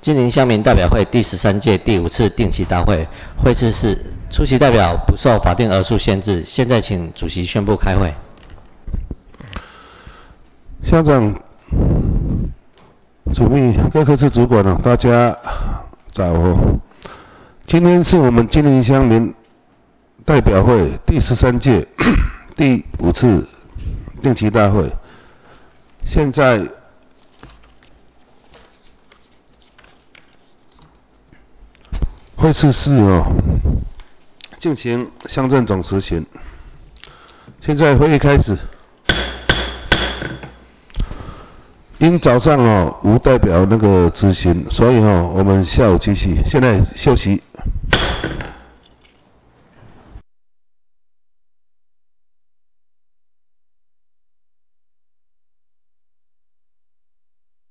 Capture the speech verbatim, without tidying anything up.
金陵乡民代表会第十三届第五次定期大会，会次是出席代表不受法定额数限制。现在请主席宣布开会。 乡长、主秘、各科室主管哦，大家早哦。今天是我们金陵乡民代表会第十三届第五次定期大会。现在会次是哦，进行乡镇总执行。现在会议开始。因早上哦无代表那个执行，所以哦我们下午继续。现在休息。